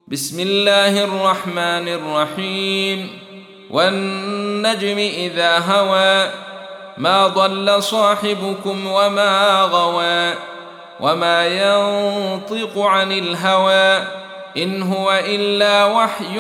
بسم الله الرحمن الرحيم والنجم إذا هوى ما ضل صاحبكم وما غوى وما ينطق عن الهوى إن هو إلا وحي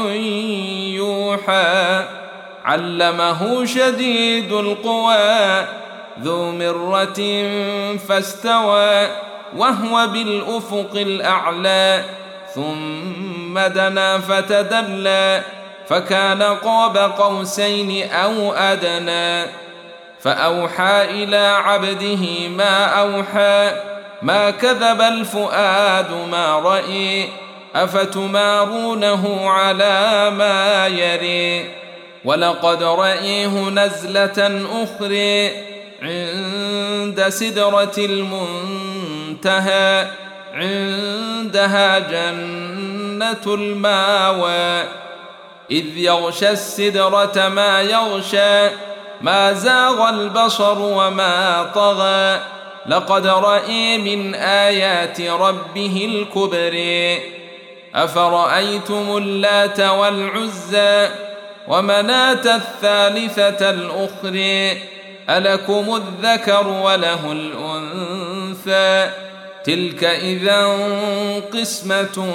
يوحى علمه شديد القوى ذو مرة فاستوى وهو بالأفق الأعلى ثم دنا فتدلى فكان قاب قوسين أو أدنى فأوحى إلى عبده ما أوحى ما كذب الفؤاد ما رأي أفتمارونه على ما يري ولقد رأيه نزلة أخرى عند سدرة المنتهى عندها جنة الماوى إذ يغشى السدرة ما يغشى ما زاغ البصر وما طغى لقد رأى من آيات ربه الكبر أفرأيتم اللات والعزى ومناة الثالثة الأخرى ألكم الذكر وله الأنثى تلك إذا قسمة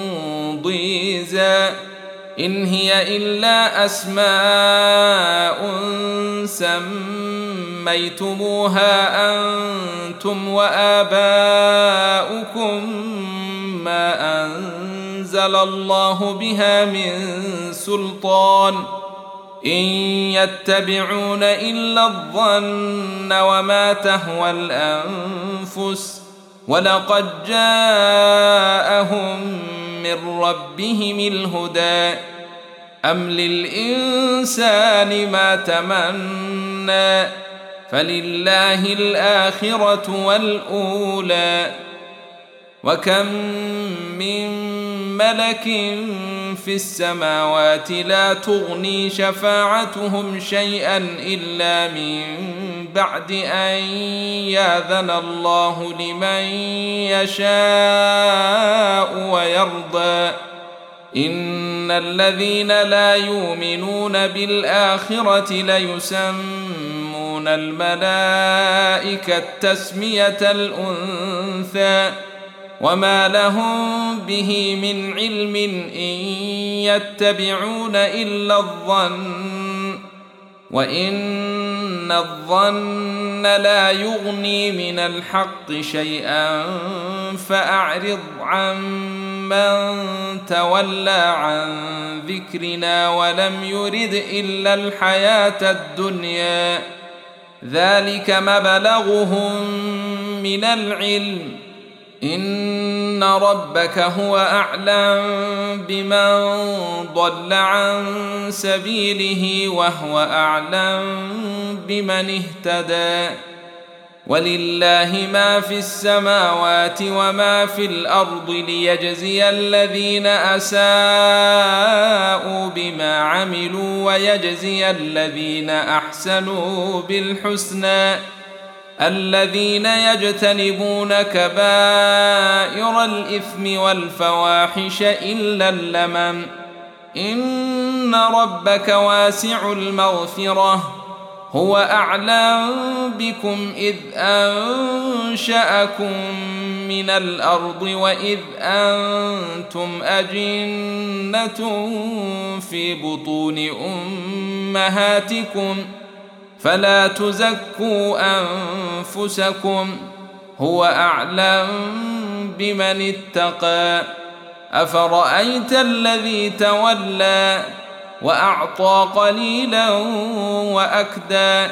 ضيزى إن هي إلا أسماء سميتموها أنتم وآباؤكم ما أنزل الله بها من سلطان إن يتبعون إلا الظن وما تهوى الأنفس ولقد جاءهم من ربهم الهدى أم للإنسان ما تمنى فلله الآخرة والأولى وكم من ملك في السماوات لا تغني شفاعتهم شيئا إلا من بعد أن يأذن الله لمن يشاء ويرضى إن الذين لا يؤمنون بالآخرة ليسمون الملائكة تسمية الأنثى وما لهم به من علم إن يتبعون إلا الظن وإن الظن لا يغني من الحق شيئا فأعرض عن من تولى عن ذكرنا ولم يرد إلا الحياة الدنيا ذلك مبلغهم من العلم إن ربك هو أعلم بمن ضل عن سبيله وهو أعلم بمن اهتدى ولله ما في السماوات وما في الأرض ليجزي الذين أساءوا بما عملوا ويجزي الذين أحسنوا بالحسنى الذين يجتنبون كبائر الإثم والفواحش إلا اللمم إن ربك واسع المغفرة هو أعلم بكم إذ أنشأكم من الأرض وإذ أنتم أجنة في بطون أمهاتكم فلا تزكوا أنفسكم هو أعلم بمن اتقى أفرأيت الذي تولى وأعطى قليلا وأكدى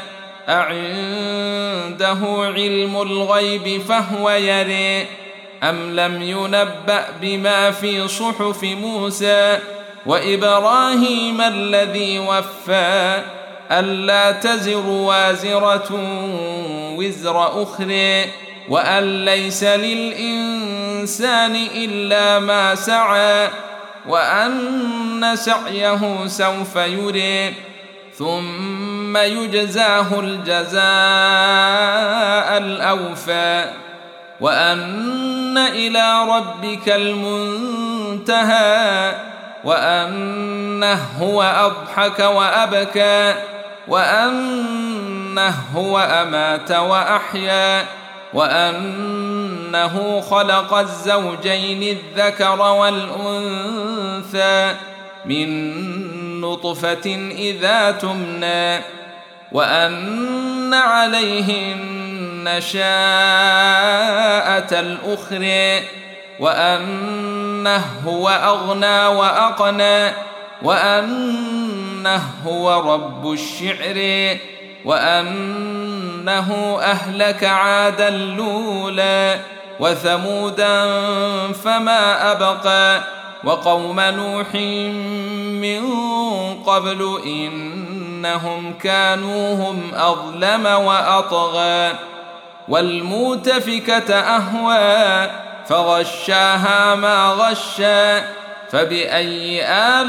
أعنده علم الغيب فهو يرى أم لم ينبأ بما في صحف موسى وإبراهيم الذي وفى ألا تزر وازرة وزر أخرى وأن ليس للإنسان إلا ما سعى وأن سعيه سوف يرى ثم يجزاه الجزاء الأوفى وأن إلى ربك المنتهى وأنه هو أضحك وأبكى وأنه هو أمات وأحيا وأنه خلق الزوجين الذكر والأنثى من نطفة إذا تمنى وأن عليه النشاءة الأخرى وأنه هو أغنى وأقنى وأنه هو رب الشعر وأنه أهلك عادا الأولى وثمودا فما أبقى وقوم نوح من قبل إنهم كانوا هم أظلم وأطغى والمؤتفكة أهوى فغشاها ما غشى فبأي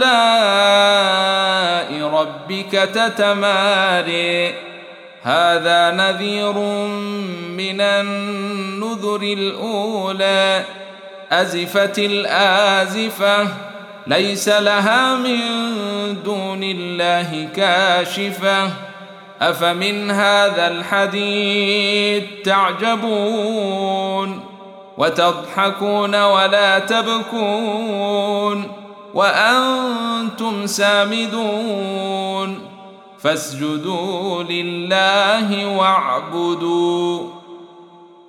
آلاء ربك تتماري هذا نذير من النذر الأولى أزفت الآزفة ليس لها من دون الله كاشفة أفمن هذا الحديث تعجبون وتضحكون ولا تبكون وأنتم سامدون فاسجدوا لله واعبدوا